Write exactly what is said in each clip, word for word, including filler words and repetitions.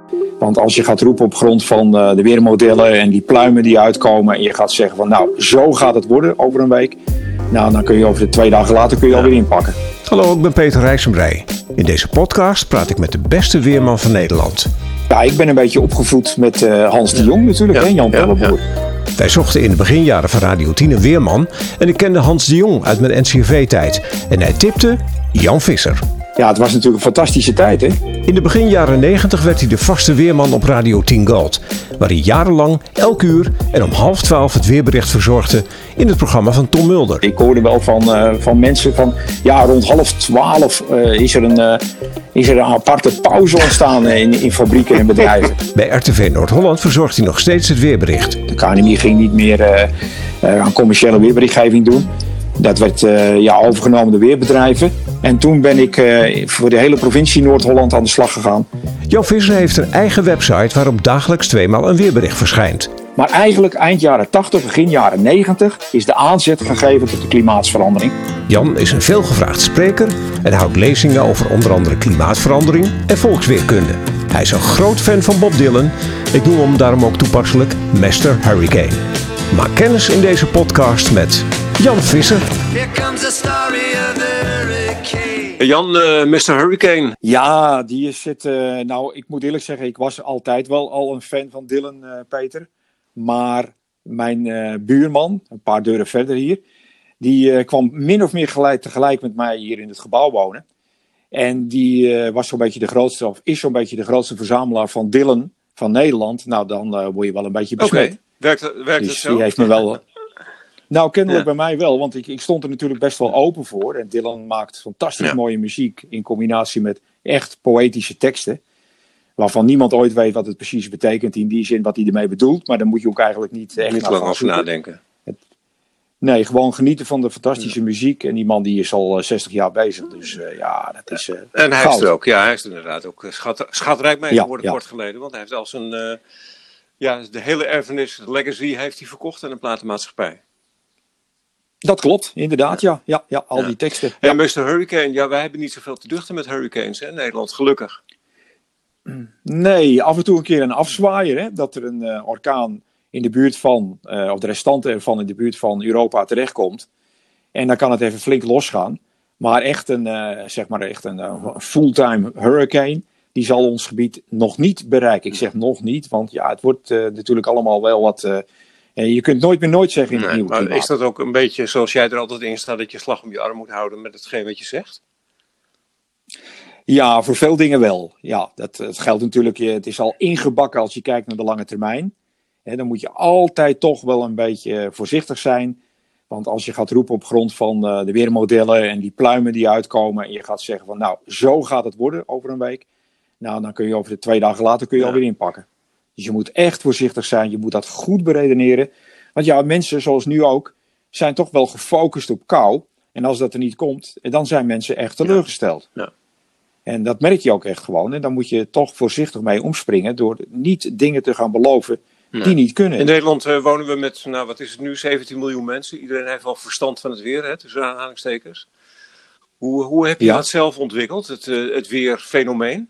Want als je gaat roepen op grond van uh, de weermodellen en die pluimen die uitkomen en je gaat zeggen van nou, zo gaat het worden over een week. Nou, dan kun je over de twee dagen later kun je alweer inpakken. Hallo, ik ben Peter Rijssenbrij. In deze podcast praat ik met de beste weerman van Nederland. Ja, ik ben een beetje opgevoed met uh, Hans de Jong natuurlijk, ja, en Jan Pelleboer. Ja, ja. Wij zochten in de beginjaren van Radio tien een weerman en ik kende Hans de Jong uit mijn N C R V-tijd. En hij tipte Jan Visser. Ja, het was natuurlijk een fantastische tijd, hè? In de begin jaren negentig werd hij de vaste weerman op Radio tien Gold, waar hij jarenlang elk uur en om half twaalf het weerbericht verzorgde in het programma van Tom Mulder. Ik hoorde wel van, uh, van mensen van, ja, rond half twaalf uh, is, er een, uh, is er een aparte pauze ontstaan in, in fabrieken en bedrijven. Bij R T V Noord-Holland verzorgt hij nog steeds het weerbericht. De K N M I ging niet meer uh, uh, aan commerciële weerberichtgeving doen. Dat werd uh, ja, overgenomen door weerbedrijven. En toen ben ik uh, voor de hele provincie Noord-Holland aan de slag gegaan. Jan Visser heeft een eigen website waarop dagelijks tweemaal een weerbericht verschijnt. Maar eigenlijk eind jaren tachtig, begin jaren negentig is de aanzet gegeven tot de klimaatsverandering. Jan is een veelgevraagd spreker en houdt lezingen over onder andere klimaatverandering en volksweerkunde. Hij is een groot fan van Bob Dylan. Ik noem hem daarom ook toepasselijk mister Hurricane. Maak kennis in deze podcast met Jan Visser. Jan, uh, mister Hurricane. Ja, die is het. Uh, nou, ik moet eerlijk zeggen, ik was altijd wel al een fan van Dylan, uh, Peter. Maar mijn uh, buurman, een paar deuren verder hier, die uh, kwam min of meer gelijk, tegelijk met mij hier in het gebouw wonen. En die uh, was zo'n beetje de grootste, of is zo'n beetje de grootste verzamelaar van Dylan van Nederland. Nou, dan uh, word je wel een beetje besmet. Oké, okay. werkt, werkt dus het zo? Die heeft me wel... Nou, kennelijk ja. bij mij wel, want ik, ik stond er natuurlijk best wel open voor. En Dylan maakt fantastisch ja. mooie muziek in combinatie met echt poëtische teksten. Waarvan niemand ooit weet wat het precies betekent in die zin wat hij ermee bedoelt. Maar dan moet je ook eigenlijk niet echt niet lang over nadenken. Het, nee, gewoon genieten van de fantastische ja. muziek. En die man die is al zestig jaar bezig. Dus uh, ja, dat is uh, En hij goud. is er ook, ja, hij is er inderdaad ook schat, schatrijk mee geworden ja, ja. kort geleden. Want hij heeft al zijn, uh, ja, de hele erfenis, de legacy heeft hij verkocht aan een platenmaatschappij. Dat klopt, inderdaad, ja. ja, ja al ja. die teksten. Ja, mister Hurricane, ja, wij hebben niet zoveel te duchten met hurricanes hè, in Nederland, gelukkig. Nee, af en toe een keer een afzwaaier, hè, dat er een uh, orkaan in de buurt van, uh, of de restanten ervan in de buurt van Europa terechtkomt. En dan kan het even flink losgaan. Maar echt een, uh, zeg maar echt een uh, fulltime hurricane, die zal ons gebied nog niet bereiken. Ik zeg nog niet, want ja, het wordt uh, natuurlijk allemaal wel wat... Uh, En je kunt nooit meer nooit zeggen in het nee, nieuwe maar klimaat. Is dat ook een beetje zoals jij er altijd in staat, dat je slag om je arm moet houden met hetgeen wat je zegt? Ja, voor veel dingen wel. Ja, dat, dat geldt natuurlijk. Het is al ingebakken als je kijkt naar de lange termijn. He, dan moet je altijd toch wel een beetje voorzichtig zijn. Want als je gaat roepen op grond van uh, de weermodellen en die pluimen die uitkomen. En je gaat zeggen van nou, zo gaat het worden over een week. Nou, dan kun je over de twee dagen later kun je ja. alweer inpakken. Dus je moet echt voorzichtig zijn. Je moet dat goed beredeneren. Want ja, mensen zoals nu ook zijn toch wel gefocust op kou. En als dat er niet komt, dan zijn mensen echt teleurgesteld. Ja. Ja. En dat merk je ook echt gewoon. En dan moet je toch voorzichtig mee omspringen door niet dingen te gaan beloven die nee. niet kunnen. In Nederland uh, wonen we met, nou wat is het nu, zeventien miljoen mensen. Iedereen heeft wel verstand van het weer, hè, tussen aanhalingstekens. Hoe, hoe heb je ja. dat zelf ontwikkeld, het, uh, het weerfenomeen?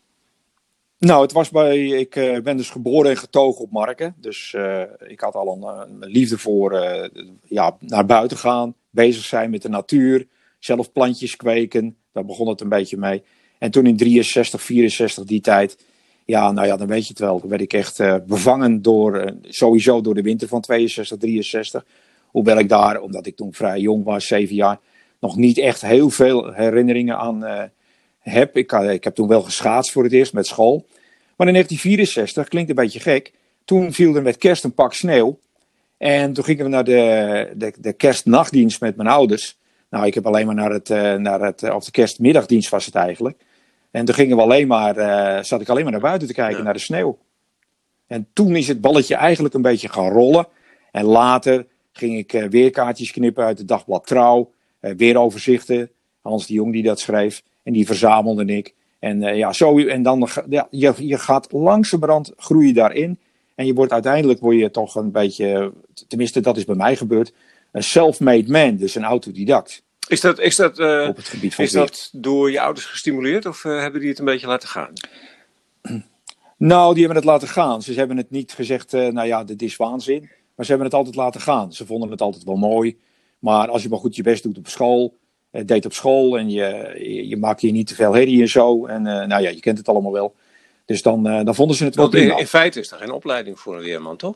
Nou, het was bij, ik uh, ben dus geboren en getogen op Marken. Dus uh, ik had al een, een liefde voor uh, ja, naar buiten gaan, bezig zijn met de natuur, zelf plantjes kweken. Daar begon het een beetje mee. En toen in drieënzestig, vierenzestig die tijd, ja, nou ja, dan weet je het wel. Toen werd ik echt uh, bevangen door, uh, sowieso door de winter van tweeënzestig, drieënzestig. Hoewel ik daar, omdat ik toen vrij jong was, zeven jaar, nog niet echt heel veel herinneringen aan uh, heb. Ik, ik heb toen wel geschaatst voor het eerst met school. Maar in negentien vierenzestig, klinkt een beetje gek, toen viel er met kerst een pak sneeuw. En toen gingen we naar de, de, de kerstnachtdienst met mijn ouders. Nou, ik heb alleen maar naar het, uh, naar het uh, of de kerstmiddagdienst was het eigenlijk. En toen gingen we alleen maar, uh, zat ik alleen maar naar buiten te kijken, ja. naar de sneeuw. En toen is het balletje eigenlijk een beetje gaan rollen. En later ging ik uh, weerkaartjes knippen uit het dagblad Trouw. Uh, weeroverzichten, Hans de Jong die dat schreef. En die verzamelde ik. En uh, ja, zo, en dan, ja, je, je gaat langzamerhand groeien daarin. En je wordt uiteindelijk, word je toch een beetje, tenminste dat is bij mij gebeurd, een self-made man, dus een autodidact. Is dat, is dat, uh, op het gebied van is dat door je ouders gestimuleerd of uh, hebben die het een beetje laten gaan? Nou, die hebben het laten gaan. Ze hebben het niet gezegd, uh, nou ja, dit is waanzin. Maar ze hebben het altijd laten gaan. Ze vonden het altijd wel mooi. Maar als je maar goed je best doet op school, uh, deed op school en je, je, je maakt hier niet te veel herrie en zo. En uh, nou ja, je kent het allemaal wel. Dus dan, uh, dan vonden ze het wel prima. In, in feite is er geen opleiding voor een weerman, toch?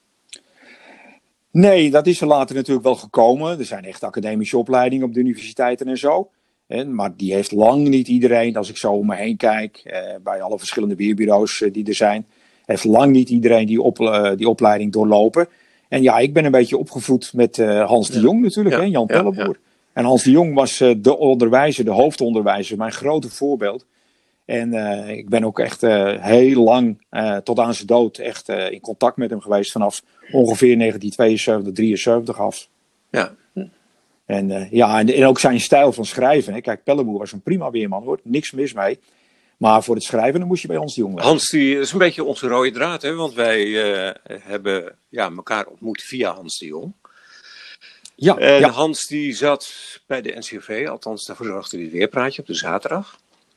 Nee, dat is er later natuurlijk wel gekomen. Er zijn echt academische opleidingen op de universiteiten en zo. En, maar die heeft lang niet iedereen, als ik zo om me heen kijk, eh, bij alle verschillende weerbureaus eh, die er zijn, heeft lang niet iedereen die, op, uh, die opleiding doorlopen. En ja, ik ben een beetje opgevoed met uh, Hans ja. de Jong natuurlijk, ja. hè, Jan ja, Pelleboer. Ja. En Hans de Jong was uh, de onderwijzer, de hoofdonderwijzer, mijn grote voorbeeld. En uh, ik ben ook echt uh, heel lang, uh, tot aan zijn dood, echt uh, in contact met hem geweest vanaf ongeveer negentien tweeënzeventig, drieënzeventig af. Ja. En, uh, ja, en, en ook zijn stijl van schrijven. Hè. Kijk, Pelleboer was een prima weerman hoor, niks mis mee. Maar voor het schrijven dan moest je bij Hans de Jong zijn. Hans, die is een beetje onze rode draad, hè? Want wij uh, hebben ja, elkaar ontmoet via Hans de Jong. Ja, en ja. Hans die zat bij de N C R V, althans daarvoor zorgde hij het weerpraatje op de zaterdag.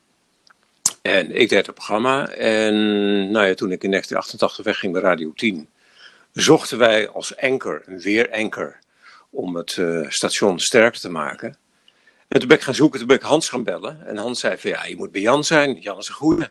En ik deed het programma en nou ja, toen ik in negentien achtentachtig wegging bij Radio tien, zochten wij als anker, een weeranker, om het uh, station sterker te maken. En toen ben ik gaan zoeken, toen ben ik Hans gaan bellen. En Hans zei van ja, je moet bij Jan zijn, Jan is een goeie.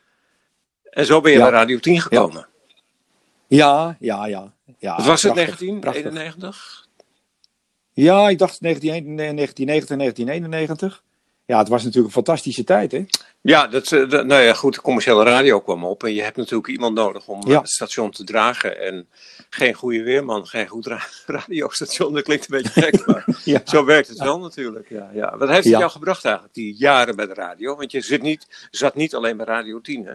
En zo ben je ja. bij Radio tien gekomen. Ja, ja, ja. ja. Wat was het, negentien eenennegentig? Ja, ik dacht negentien negentig, negentien eenennegentig. Ja, het was natuurlijk een fantastische tijd, hè? Ja, dat, dat, nou ja, goed, de commerciële radio kwam op. En je hebt natuurlijk iemand nodig om ja. het station te dragen. En geen goede weerman, geen goed ra- radiostation. Dat klinkt een beetje gek, maar ja. zo werkt het wel natuurlijk. Ja, ja. Wat heeft het ja. jou gebracht eigenlijk, die jaren bij de radio? Want je zit niet, zat niet alleen bij Radio tien, hè?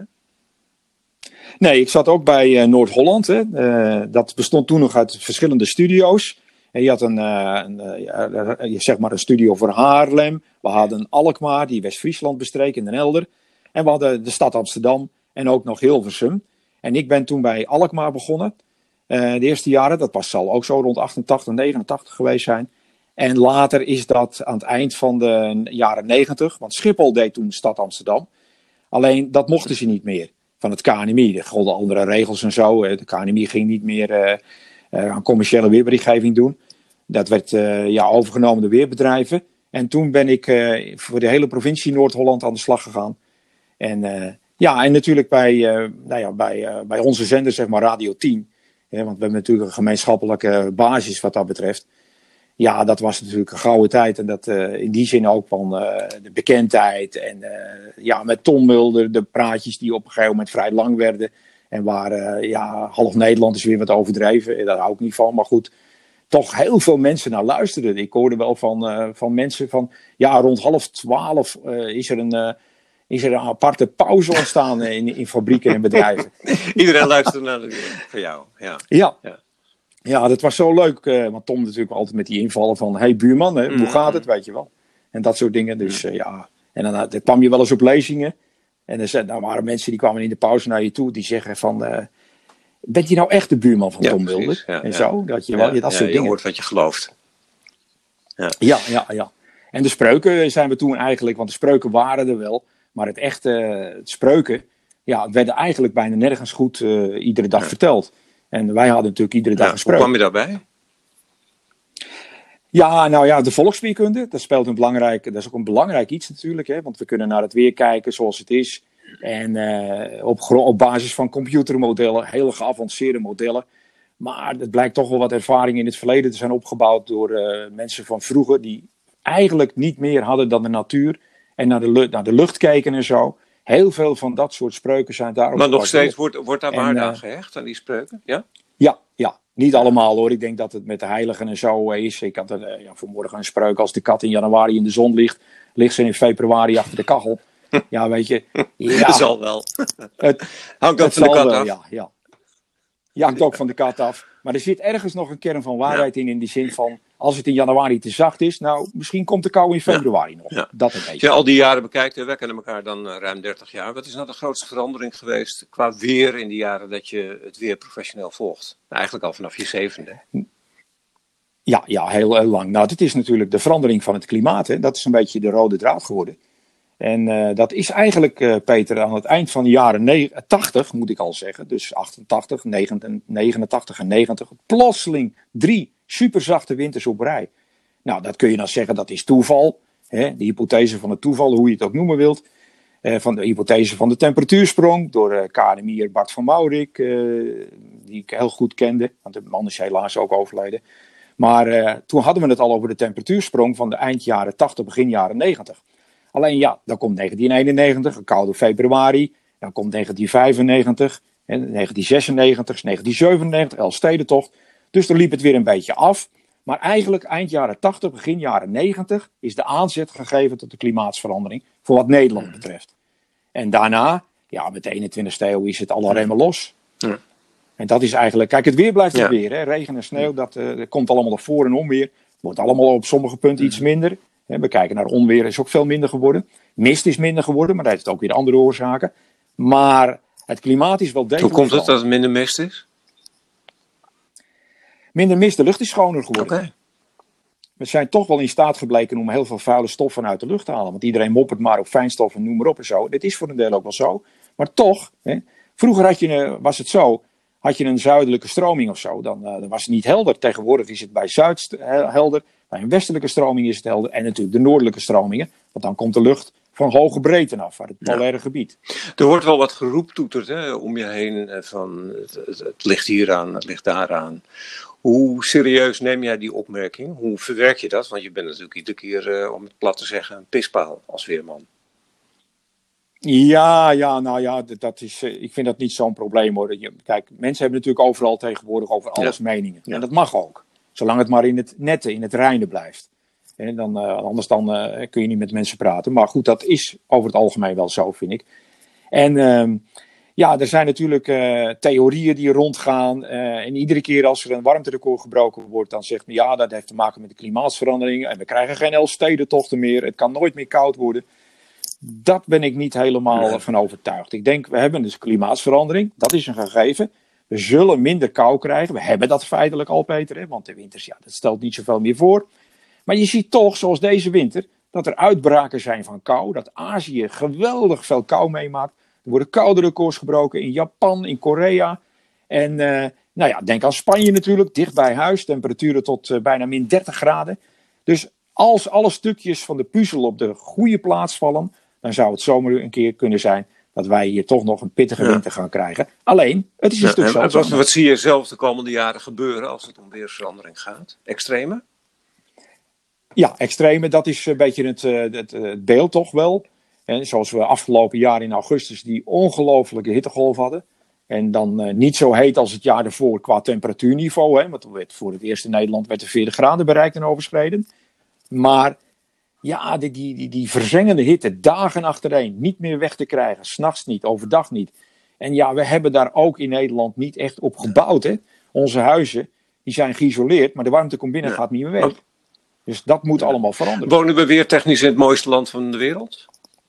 Nee, ik zat ook bij uh, Noord-Holland. Hè. Uh, dat bestond toen nog uit verschillende studio's. En je had een, uh, een, uh, zeg maar een studio voor Haarlem. We hadden Alkmaar, die West-Friesland bestreek in Den Helder. En we hadden de stad Amsterdam en ook nog Hilversum. En ik ben toen bij Alkmaar begonnen. Uh, de eerste jaren, dat was zal ook zo rond achtentachtig, negenentachtig geweest zijn. En later is dat aan het eind van de jaren negentig. Want Schiphol deed toen stad Amsterdam. Alleen dat mochten ze niet meer van het K N M I. Er golden andere regels en zo. De K N M I ging niet meer uh, uh, aan commerciële weerberichtgeving doen. Dat werd uh, ja, overgenomen door weerbedrijven. En toen ben ik uh, voor de hele provincie Noord-Holland aan de slag gegaan. En uh, ja, en natuurlijk bij, uh, nou ja, bij, uh, bij onze zender, zeg maar Radio tien. Hè, want we hebben natuurlijk een gemeenschappelijke basis wat dat betreft. Ja, dat was natuurlijk een gouden tijd. En dat uh, in die zin ook van uh, de bekendheid. En uh, ja, met Tom Mulder, de praatjes die op een gegeven moment vrij lang werden. En waar uh, ja, half Nederland is weer wat overdreven. Daar hou ik niet van, maar goed. Toch heel veel mensen naar luisterden. Ik hoorde wel van, uh, van mensen van... Ja, rond half twaalf uh, is, er een, uh, is er een aparte pauze ontstaan in, in fabrieken en bedrijven. Iedereen luisterde naar de weer van jou. Ja. Ja. ja. Ja, dat was zo leuk. Uh, want Tom natuurlijk altijd met die invallen van... Hey buurman, hè, hoe mm-hmm. gaat het, weet je wel. En dat soort dingen. Dus uh, ja. En dan, dan kwam je wel eens op lezingen. En er nou, waren mensen die kwamen in de pauze naar je toe. Die zeggen van... Uh, bent je nou echt de buurman van ja, Tom Mulder? Ja, en ja. zo. Dat je, wel, ja, dat soort ja, dingen. Je hoort wat je gelooft. Ja. ja, ja, ja. En de spreuken zijn we toen eigenlijk... Want de spreuken waren er wel. Maar het echte het spreuken... Ja, het werden eigenlijk bijna nergens goed uh, iedere dag ja. verteld. En wij hadden natuurlijk iedere dag ja, een spreuk. Hoe kwam je daarbij? Ja, nou ja, de volksweerkunde. Dat speelt een belangrijk... Dat is ook een belangrijk iets natuurlijk. Hè, want we kunnen naar het weer kijken zoals het is... En uh, op, op basis van computermodellen, hele geavanceerde modellen. Maar het blijkt toch wel wat ervaring in het verleden te zijn opgebouwd door uh, mensen van vroeger. Die eigenlijk niet meer hadden dan de natuur en naar de, lu- naar de lucht keken en zo. Heel veel van dat soort spreuken zijn daarop. Maar nog steeds wordt, wordt daar waarde uh, aan gehecht, aan die spreuken? Ja? Ja, ja, niet allemaal hoor. Ik denk dat het met de heiligen en zo is. Ik had er, uh, ja, vanmorgen een spreuk: als de kat in januari in de zon ligt, ligt ze in februari achter de kachel. Ja, weet je. Ja, dat zal wel. Het, hangt ook van de kat wel, af. Ja, ja. ja, hangt ook van de kat af. Maar er zit ergens nog een kern van waarheid ja. in. In die zin van, als het in januari te zacht is. Nou, misschien komt de kou in februari ja. nog. Ja. Dat een beetje. Als je al die jaren bekijkt, we kennen elkaar dan uh, ruim dertig jaar. Wat is nou de grootste verandering geweest qua weer in die jaren dat je het weer professioneel volgt? Nou, eigenlijk al vanaf je zevende. Ja, ja heel, heel lang. Nou, dit is natuurlijk de verandering van het klimaat. Hè. Dat is een beetje de rode draad geworden. En uh, dat is eigenlijk, uh, Peter, aan het eind van de jaren tachtig, moet ik al zeggen. Dus achtentachtig, negenentachtig en negentig. Plotseling drie superzachte winters op rij. Nou, dat kun je dan zeggen, dat is toeval. Hè? De hypothese van het toeval, hoe je het ook noemen wilt. Uh, van de hypothese van de temperatuursprong. Door uh, K N M I'er Bart van Maurik, uh, die ik heel goed kende. Want de man is helaas ook overleden. Maar uh, toen hadden we het al over de temperatuursprong van de eind jaren tachtig, begin jaren negentig. Alleen ja, dan komt negentien eenennegentig, een koude februari. Dan komt negentien vijfennegentig, negentien zesennegentig, negentien zevenennegentig, Elfstedentocht. Dus dan liep het weer een beetje af. Maar eigenlijk eind jaren tachtig, begin jaren negentig is de aanzet gegeven tot de klimaatsverandering voor wat Nederland betreft. En daarna, ja, met de eenentwintigste eeuw is het alle remmen los. Ja. En dat is eigenlijk, kijk, het weer blijft het ja. weer. Hè? Regen en sneeuw, dat, uh, dat komt allemaal nog voor en onweer. Het wordt allemaal op sommige punten iets minder. We kijken naar onweer, is ook veel minder geworden. Mist is minder geworden, maar dat heeft ook weer andere oorzaken. Maar het klimaat is wel degelijk. Hoe komt het dat het minder mist is? Minder mist, de lucht is schoner geworden. Okay. We zijn toch wel in staat gebleken om heel veel vuile stoffen uit de lucht te halen. Want iedereen moppert maar op fijnstoffen, noem maar op en zo. Dit is voor een deel ook wel zo. Maar toch, hè, vroeger had je, was het zo, had je een zuidelijke stroming of zo, dan, uh, dan was het niet helder. Tegenwoordig is het bij zuid helder. Bij een westelijke stroming is het helder. En natuurlijk de noordelijke stromingen. Want dan komt de lucht van hoge breedte af, uit het polaire ja. gebied. Er wordt wel wat geroeptoeterd hè, om je heen. Van het, het, het ligt hier aan, het ligt daaraan. Hoe serieus neem jij die opmerking? Hoe verwerk je dat? Want je bent natuurlijk iedere keer, uh, om het plat te zeggen, een pispaal als weerman. Ja, ja, nou ja, dat is, ik vind dat niet zo'n probleem hoor. Kijk, mensen hebben natuurlijk overal tegenwoordig over alles ja. meningen. Ja. En dat mag ook. Zolang het maar in het nette, in het reine blijft. En dan, uh, anders dan uh, kun je niet met mensen praten. Maar goed, dat is over het algemeen wel zo, vind ik. En uh, ja, er zijn natuurlijk uh, theorieën die rondgaan. Uh, en iedere keer als er een warmterecord gebroken wordt, dan zegt men ja, dat heeft te maken met de klimaatsverandering. En we krijgen geen Elfstedentochten meer. Het kan nooit meer koud worden. Dat ben ik niet helemaal nee. van overtuigd. Ik denk, we hebben dus klimaatsverandering. Dat is een gegeven. We zullen minder kou krijgen. We hebben dat feitelijk al, Peter. Hè? Want de winters, ja, dat stelt niet zoveel meer voor. Maar je ziet toch, zoals deze winter, dat er uitbraken zijn van kou. Dat Azië geweldig veel kou meemaakt. Er worden koude records gebroken in Japan, in Korea. En uh, nou ja, denk aan Spanje natuurlijk, dicht bij huis. Temperaturen tot uh, bijna min dertig graden. Dus als alle stukjes van de puzzel op de goede plaats vallen, dan zou het zomaar een keer kunnen zijn dat wij hier toch nog een pittige winter gaan krijgen. Alleen, het is een ja, stuk zo. Wat, wat zie je zelf de komende jaren gebeuren als het om weersverandering gaat? Extreme? Ja, extreme, dat is een beetje het, het, het beeld toch wel. En zoals we afgelopen jaar in augustus die ongelofelijke hittegolf hadden. En dan uh, niet zo heet als het jaar ervoor qua temperatuurniveau. Hè, want werd voor het eerst in Nederland werd er veertig graden bereikt en overschreden. Maar ja, die, die, die, die verzengende hitte, dagen achtereen, niet meer weg te krijgen. 's Nachts niet, overdag niet. En ja, we hebben daar ook in Nederland niet echt op gebouwd. Hè. Onze huizen, die zijn geïsoleerd, maar de warmte komt binnen en ja. gaat niet meer weg. Dus dat moet ja. allemaal veranderen. Wonen we weer technisch in het mooiste land van de wereld?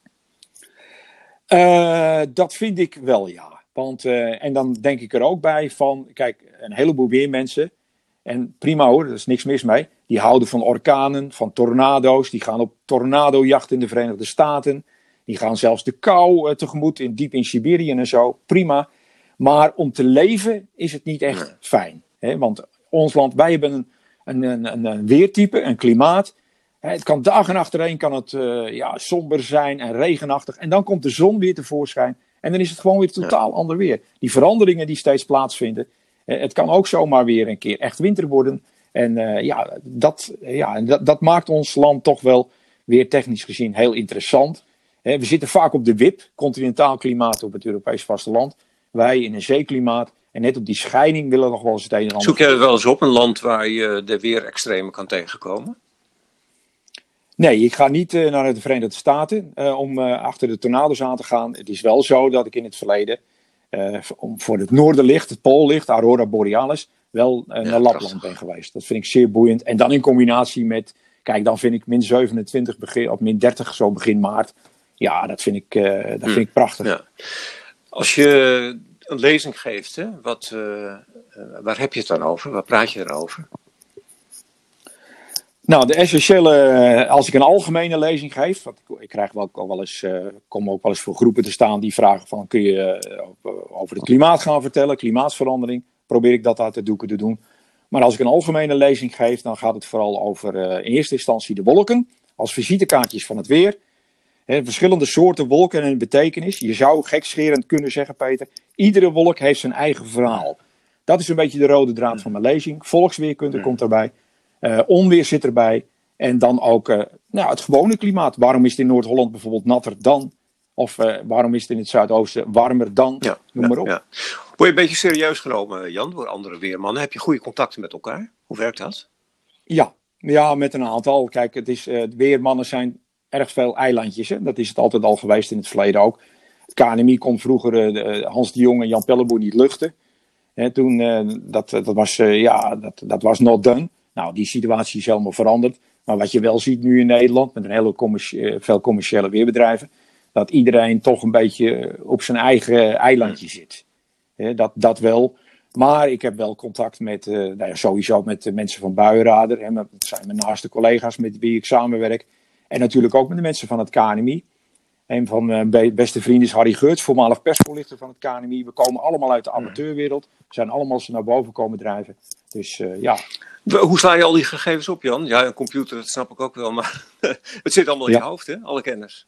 Uh, dat vind ik wel, ja. Want, uh, en dan denk ik er ook bij van, kijk, een heleboel weermensen, en prima hoor, er is niks mis mee, die houden van orkanen, van tornado's, die gaan op tornadojacht in de Verenigde Staten, die gaan zelfs de kou uh, tegemoet, in, diep in Siberië en zo, prima. Maar om te leven is het niet echt nee. fijn. Hè? Want ons land, wij hebben een, een, een, een weertype, een klimaat. Het kan dagen achtereen kan het uh, ja, somber zijn en regenachtig. En dan komt de zon weer tevoorschijn. En dan is het gewoon weer totaal ja. ander weer. Die veranderingen die steeds plaatsvinden. Uh, het kan ook zomaar weer een keer echt winter worden. En uh, ja, dat, ja dat, dat maakt ons land toch wel weer technisch gezien heel interessant. Uh, we zitten vaak op de wip. Continentaal klimaat op het Europees vasteland. Wij in een zeeklimaat. En net op die scheiding willen we nog wel eens het een en ander. Zoek jij er wel eens op een land waar je de weerextremen kan tegenkomen? Nee, ik ga niet uh, naar de Verenigde Staten uh, om uh, achter de tornado's aan te gaan. Het is wel zo dat ik in het verleden uh, om, voor het noorderlicht, het poollicht, Aurora Borealis, wel uh, ja, naar Lapland prachtig. ben geweest. Dat vind ik zeer boeiend. En dan in combinatie met, kijk, dan vind ik min zevenentwintig begin, of min dertig zo begin maart. Ja, dat vind ik, uh, dat vind ik prachtig. Ja. Als je een lezing geeft, hè, wat, uh, uh, waar heb je het dan over? Waar praat je erover? Nou, de essentiële, als ik een algemene lezing geef, want ik, ik krijg wel, ook wel eens, uh, kom ook wel eens voor groepen te staan die vragen van, kun je uh, over het klimaat gaan vertellen, klimaatverandering, probeer ik dat uit de doeken te doen. Maar als ik een algemene lezing geef, dan gaat het vooral over uh, in eerste instantie de wolken, als visitekaartjes van het weer. He, verschillende soorten wolken en hun betekenis. Je zou gekscherend kunnen zeggen, Peter, iedere wolk heeft zijn eigen verhaal. Dat is een beetje de rode draad van mijn lezing. Volksweerkunde komt erbij. Uh, onweer zit erbij. En dan ook uh, nou, het gewone klimaat. Waarom is het in Noord-Holland bijvoorbeeld natter dan? Of uh, waarom is het in het Zuidoosten warmer dan? Ja, Noem ja, maar op. Ja. Word je een beetje serieus genomen, Jan, door andere weermannen? Heb je goede contacten met elkaar? Hoe werkt dat? Ja, ja met een aantal. Kijk, het is, uh, weermannen zijn erg veel eilandjes. Hè? Dat is het altijd al geweest in het verleden ook. Het K N M I kon vroeger uh, Hans de Jong en Jan Pelleboer niet luchten. He, toen, uh, dat, dat, was, uh, ja, dat, dat was not done. Nou, die situatie is helemaal veranderd. Maar wat je wel ziet nu in Nederland, met een hele commercie- veel commerciële weerbedrijven, dat iedereen toch een beetje op zijn eigen eilandje zit. He, dat, dat wel. Maar ik heb wel contact met, uh, nou ja, sowieso met de mensen van Buienradar. Hè, dat zijn mijn naaste collega's met wie ik samenwerk. En natuurlijk ook met de mensen van het K N M I. Een van mijn beste vrienden is Harry Geurts, voormalig persvoorlichter van het K N M I. We komen allemaal uit de amateurwereld. We zijn allemaal ze naar boven komen drijven. Dus uh, ja. Hoe sla je al die gegevens op, Jan? Ja, een computer, dat snap ik ook wel. Maar het zit allemaal in ja. je hoofd, hè? Alle kennis.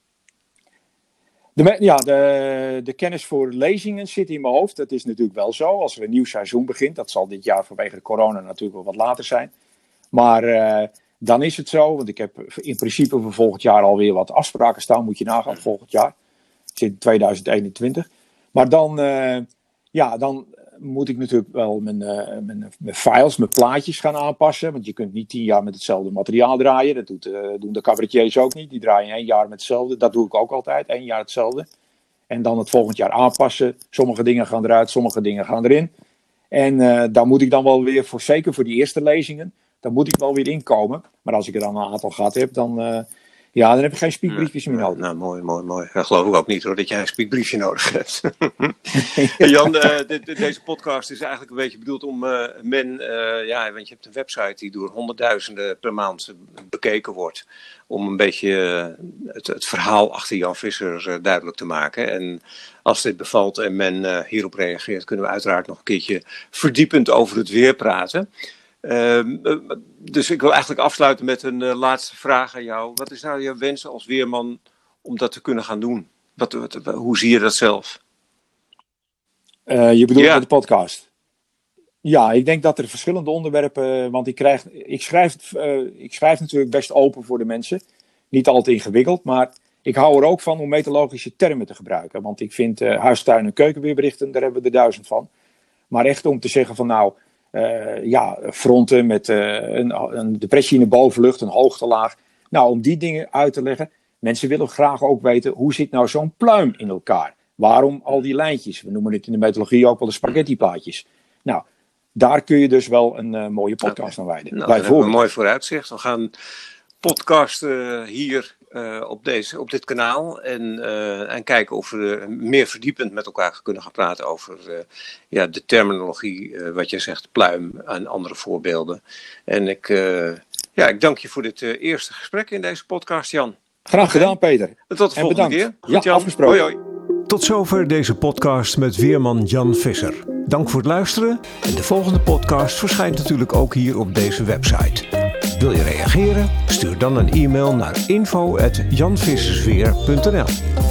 De, ja, de, de kennis voor lezingen zit in mijn hoofd. Dat is natuurlijk wel zo. Als er een nieuw seizoen begint. Dat zal dit jaar vanwege de corona natuurlijk wel wat later zijn. Maar uh, dan is het zo. Want ik heb in principe voor volgend jaar alweer wat afspraken staan. Moet je nagaan, volgend jaar. Het zit in tweeduizend eenentwintig. Maar dan, uh, ja, dan moet ik natuurlijk wel mijn, uh, mijn, mijn files, mijn plaatjes gaan aanpassen. Want je kunt niet tien jaar met hetzelfde materiaal draaien. Dat doet, uh, doen de cabaretiers ook niet. Die draaien één jaar met hetzelfde. Dat doe ik ook altijd. Één jaar hetzelfde. En dan het volgend jaar aanpassen. Sommige dingen gaan eruit, sommige dingen gaan erin. En uh, daar moet ik dan wel weer, voor, zeker voor die eerste lezingen, dan moet ik wel weer inkomen. Maar als ik er dan een aantal gehad heb, dan, uh, ja, dan heb ik geen spiekbriefjes meer nodig. Nou, mooi, mooi, mooi. Dat geloof ik ook niet hoor, dat jij een spiekbriefje nodig hebt. Ja. Jan, uh, de, de, deze podcast is eigenlijk een beetje bedoeld om uh, men, uh, ja, want je hebt een website die door honderdduizenden per maand bekeken wordt. Om een beetje uh, het, het verhaal achter Jan Visser uh, duidelijk te maken. En als dit bevalt en men uh, hierop reageert, kunnen we uiteraard nog een keertje verdiepend over het weer praten. Uh, dus ik wil eigenlijk afsluiten met een uh, laatste vraag aan jou. Wat is nou je wens als weerman om dat te kunnen gaan doen? Wat, wat, hoe zie je dat zelf? Uh, je bedoelt ja. met de podcast? Ja, ik denk dat er verschillende onderwerpen, want ik, krijg, ik, schrijf, uh, ik schrijf natuurlijk best open voor de mensen. Niet altijd ingewikkeld, maar ik hou er ook van om meteorologische termen te gebruiken. Want ik vind uh, huistuin- en keukenweerberichten, daar hebben we er duizend van. Maar echt om te zeggen van nou, uh, ja, fronten met uh, een, een depressie in de bovenlucht, een hoogtelaag. Nou, om die dingen uit te leggen. Mensen willen graag ook weten, hoe zit nou zo'n pluim in elkaar? Waarom al die lijntjes? We noemen het in de meteorologie ook wel de spaghettiplaatjes. Nou, daar kun je dus wel een uh, mooie podcast aan wijden. Nou, dat hebben we een mooi vooruitzicht. We gaan podcasten hier uh, op, deze, op dit kanaal. En, uh, en kijken of we uh, meer verdiepend met elkaar kunnen gaan praten over uh, ja, de terminologie, uh, wat jij zegt, pluim en andere voorbeelden. En ik, uh, ja, ik dank je voor dit uh, eerste gesprek in deze podcast, Jan. Graag gedaan, Peter. En tot de en volgende bedankt. keer. Goed, ja, Jan. afgesproken. Hoi, hoi. Tot zover deze podcast met weerman Jan Visser. Dank voor het luisteren en de volgende podcast verschijnt natuurlijk ook hier op deze website. Wil je reageren? Stuur dan een e-mail naar info at jan vissersweer punt n l.